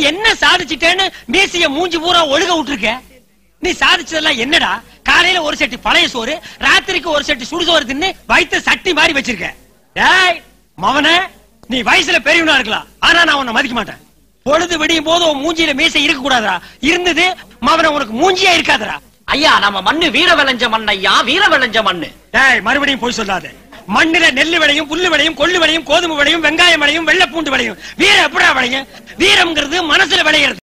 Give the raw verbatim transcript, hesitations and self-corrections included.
என்ன சாதிச்சிட்டேன்னு மீசைய மூஞ்சி பூரா ஒழுக விட்டுருக்க. நீ சாதிச்சதெல்லாம் என்னடா? காலையில ஒரு செட்டு பழைய சோறு, ராத்திரிக்கு ஒரு செட்டு சுடுசோறு தின்னு வயிற்று சட்டி மாதிரி வச்சிருக்க. டேய் மவனே, நீ வயசுல பெரியவனா இருக்கலாம், ஆனா நான் உன்னை மதிக்க மாட்டேன். பொழுது விடியும் போது உன் மூஞ்சியில மீசை இருக்க கூடாதா? இருந்தது மவன உனக்கு மூஞ்சியா இருக்காதரா? ஐயா நம்ம மண்ணு வீர விளைஞ்ச மண் ஐயா, வீர விளைஞ்ச மண்ணு. டேய் மறுபடியும் போய் சொல்லாத. மண்ணில நெல்லு விளையும், புல்லு விளையும், கொள்ளு விளையும், கோதுமை விளையும், வெங்காயம் விளையும், வெள்ளை பூண்டு விளையும். வீரம் எப்படா விளையும்? வீரம்ங்கிறது மனசுல விளையிறது.